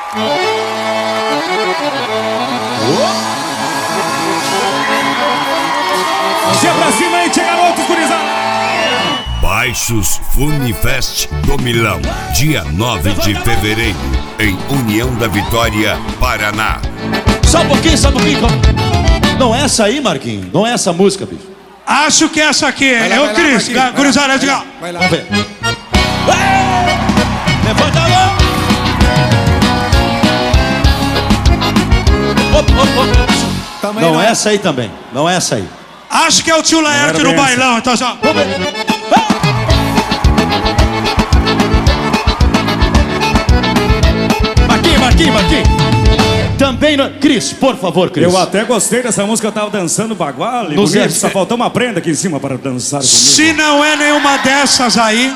Chega pra cima aí, chega garotos, gurizada. Baixos Funifest do Milão, dia 9 de fevereiro, em União da Vitória, Paraná. Só um pouquinho. Não é essa aí, Marquinhos? Não é essa música, bicho? Acho que é essa aqui, é o Cris. Gurizada, diga. Vamos ver. Levanta a mão. Não é essa aí também. Não é essa aí. Acho que é o tio Laerte no bailão, então já. Vamos ver. Marquinhos. Também não... Cris, por favor, Cris. Eu até gostei dessa música, eu tava dançando bagual. Só faltou uma prenda aqui em cima para dançar comigo. Se não é nenhuma dessas aí,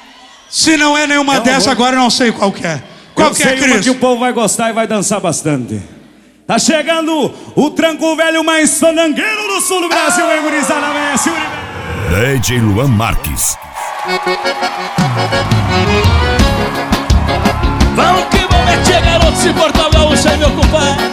agora eu não sei qual que é. Qual que é, Cris? Que o povo vai gostar e vai dançar bastante. Tá chegando o tranco velho mais fandangueiro do sul do Brasil, hein, gurizada? DJ Luan Marques. Vamos que vamos, é garoto, se portar gaúcho aí, meu compadre.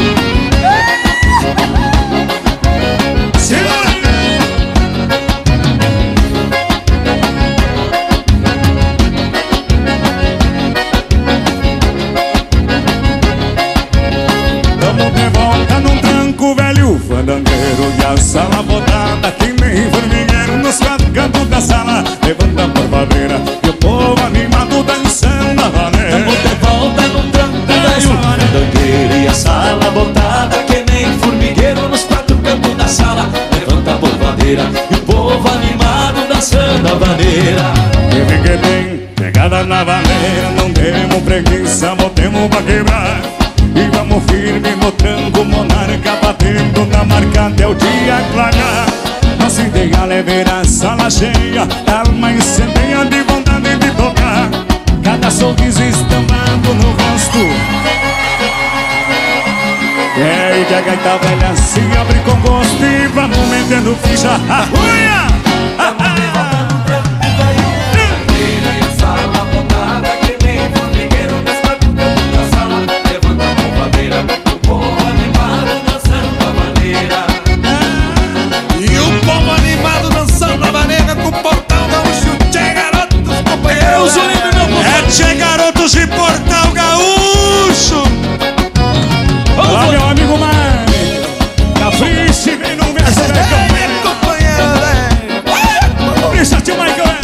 Vamos de volta num tranco velho fandangueiro e a sala botada que nem formigueiro nos quatro cantos da sala. Levanta a barbadeira e o povo animado dançando a vaneira. Vamos de volta num tranco velho fandangueiro e a sala botada que nem formigueiro nos quatro cantos da sala. Levanta a barbadeira e o povo animado dançando a vaneira. Que bem, pegada na vaneira, não temos preguiça, botemos pra quebrar. E vamos firme no tranco monarca, batendo na marca até o dia clarear. Nosso ideal é ver a sala cheia, alma incendeia de vontade de tocar. Cada sorriso estampado no rosto. É, e que a gaita velha se abre com gosto e vamos metendo ficha. Uia! De Portal Gaúcho. Olá, meu amigo Mário. Capriche, vem no verso da Capricha, tio Michael.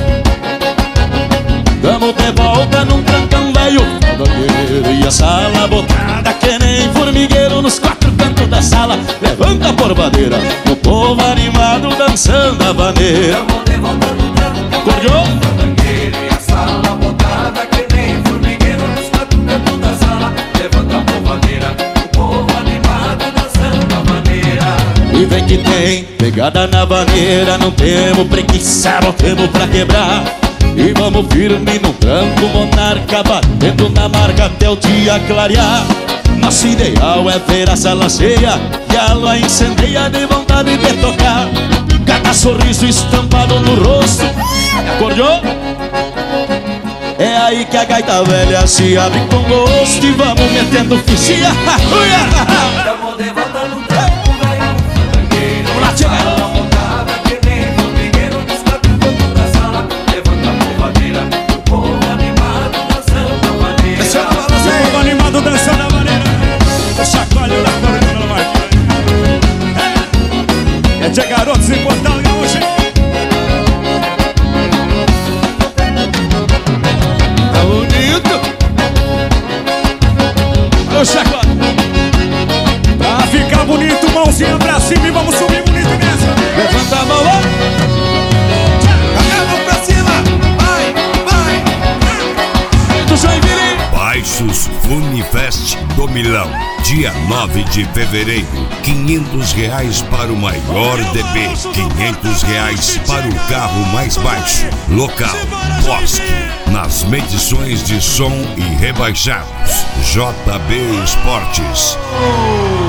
Vamos de volta num trancão velho fandangueiro e a sala botada que nem formigueiro nos quatro cantos da sala. Levanta a porvadeira, o povo animado dançando a vaneira. Vamos de volta num trancão velho fandangueiro e a sala botada que nem formigueiro nos quatro cantos da sala. Levanta a porvadeira, o povo animado dançando a vaneira. E vem que tem pegada na vaneira, não temos preguiça, botemos pra quebrar. E vamos firme no tranco monarca, batendo na marca até o dia clarear. Nosso ideal é ver a sala cheia e a lua incendeia de vontade de tocar. Cada sorriso estampado no rosto. Acordou? É aí que a gaita velha se abre com gosto e vamos metendo fichinha. Vamos de volta no tranco velho fandangueiro. Vamos lá, tchau. Dançando a maneira, chacoalho da corda no Marquinhos. É de garotos em Portal Gaúcho. Tá bonito. Ô chacoalho. Pra ficar bonito, mãozinha pra cima e vamos subir bonito nessa. Levanta a mão, ó. Mão pra cima. Vai. Do Joinville. Baixos Funifest do Milão, dia 9 de fevereiro. R$500 para o maior DB, R$500 para o carro mais baixo. Local, Bosque. Nas medições de som e rebaixados, JB Esportes.